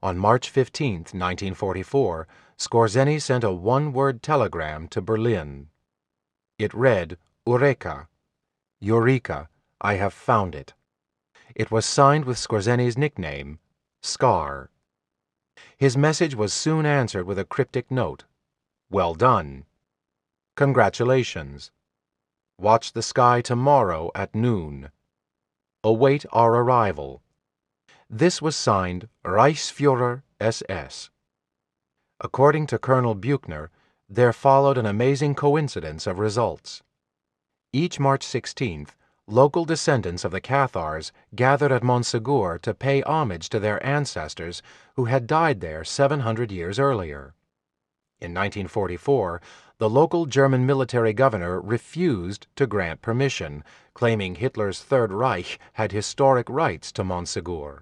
On March 15, 1944, Skorzeny sent a one-word telegram to Berlin. It read, Eureka! Eureka! I have found it. It was signed with Skorzeny's nickname, Scar. His message was soon answered with a cryptic note. Well done. Congratulations. Watch the sky tomorrow at noon. Await our arrival. This was signed Reichsfuhrer SS. According to Colonel Buchner, there followed an amazing coincidence of results. Each March 16th, local descendants of the Cathars gathered at Montségur to pay homage to their ancestors who had died there 700 years earlier. In 1944, the local German military governor refused to grant permission, claiming Hitler's Third Reich had historic rights to Montségur.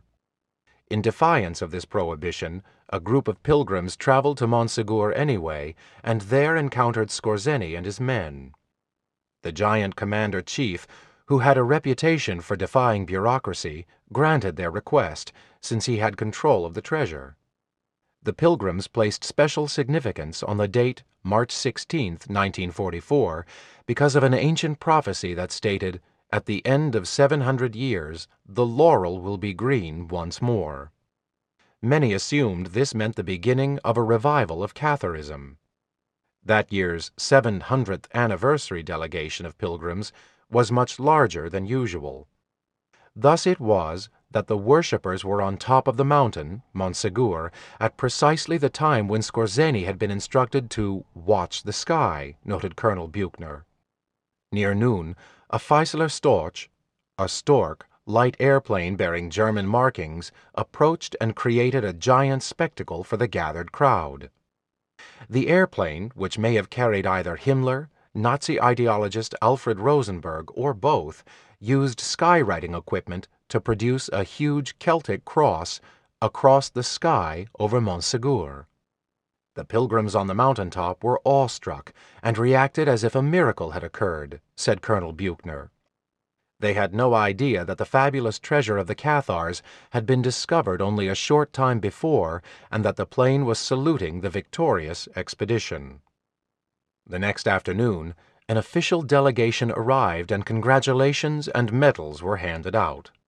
In defiance of this prohibition, a group of pilgrims traveled to Montségur anyway, and there encountered Skorzeny and his men. The giant commander-chief, who had a reputation for defying bureaucracy, granted their request, since he had control of the treasure. The pilgrims placed special significance on the date March 16, 1944, because of an ancient prophecy that stated, "At the end of 700 years, the laurel will be green once more." Many assumed this meant the beginning of a revival of Catharism. That year's 700th anniversary delegation of pilgrims was much larger than usual. Thus it was that the worshippers were on top of the mountain, Montségur, at precisely the time when Skorzeny had been instructed to watch the sky, noted Colonel Buchner. Near noon, a Fieseler Storch, a stork, light airplane bearing German markings, approached and created a giant spectacle for the gathered crowd. The airplane, which may have carried either Himmler, Nazi ideologist Alfred Rosenberg, or both, used skywriting equipment to produce a huge Celtic cross across the sky over Montségur. The pilgrims on the mountaintop were awestruck and reacted as if a miracle had occurred, said Colonel Buchner. They had no idea that the fabulous treasure of the Cathars had been discovered only a short time before, and that the plane was saluting the victorious expedition. The next afternoon, an official delegation arrived and congratulations and medals were handed out.